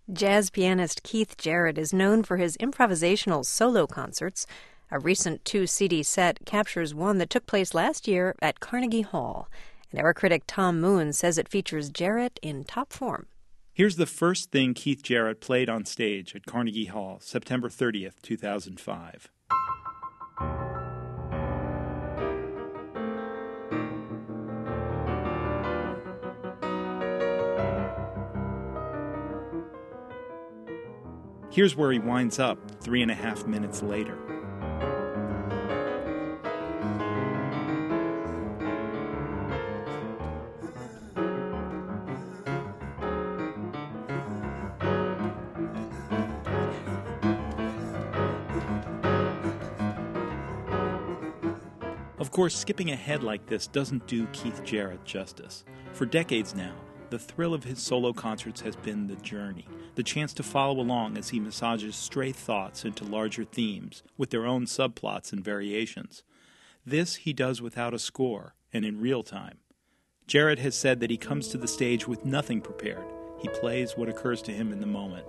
Jazz pianist Keith Jarrett is known for his improvisational solo concerts. A recent 2-CD set captures one that took place last year at Carnegie Hall. And our critic Tom Moon says it features Jarrett in top form. Here's the first thing Keith Jarrett played on stage at Carnegie Hall, September 30th, 2005. Here's where he winds up 3.5 minutes later. Of course, skipping ahead like this doesn't do Keith Jarrett justice. For decades now, the thrill of his solo concerts has been the journey, the chance to follow along as he massages stray thoughts into larger themes with their own subplots and variations. This he does without a score and in real time. Jarrett has said that he comes to the stage with nothing prepared. He plays what occurs to him in the moment.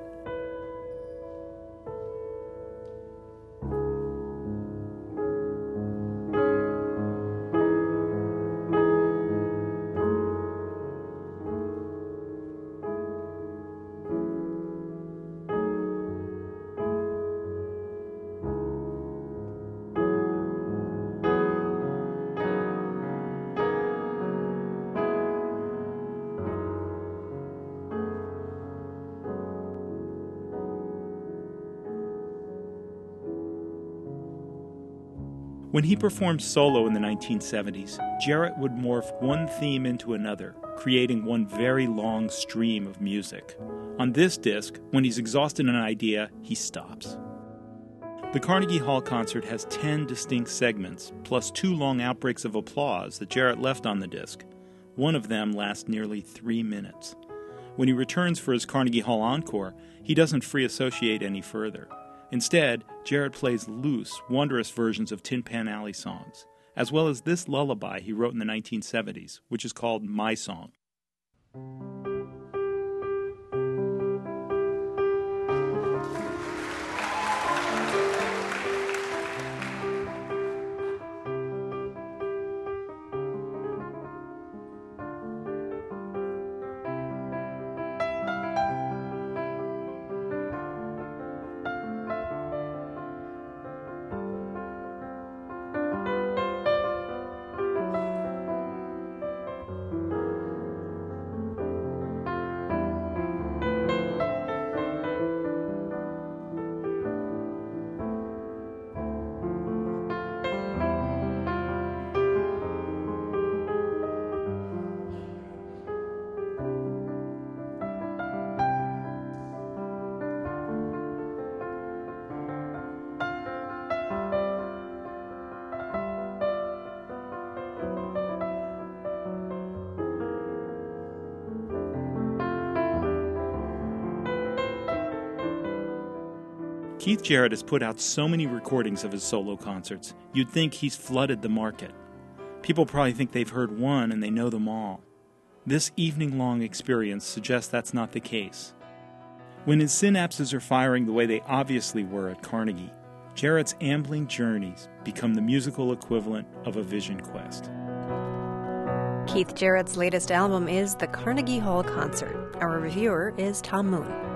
When he performed solo in the 1970s, Jarrett would morph one theme into another, creating one very long stream of music. On this disc, when he's exhausted an idea, he stops. The Carnegie Hall concert has 10 distinct segments, plus 2 long outbreaks of applause that Jarrett left on the disc. One of them lasts nearly 3 minutes. When he returns for his Carnegie Hall encore, he doesn't free associate any further. Instead, Jarrett plays loose, wondrous versions of Tin Pan Alley songs, as well as this lullaby he wrote in the 1970s, which is called My Song. Keith Jarrett has put out so many recordings of his solo concerts, you'd think he's flooded the market. People probably think they've heard one and they know them all. This evening-long experience suggests that's not the case. When his synapses are firing the way they obviously were at Carnegie, Jarrett's ambling journeys become the musical equivalent of a vision quest. Keith Jarrett's latest album is The Carnegie Hall Concert. Our reviewer is Tom Moon.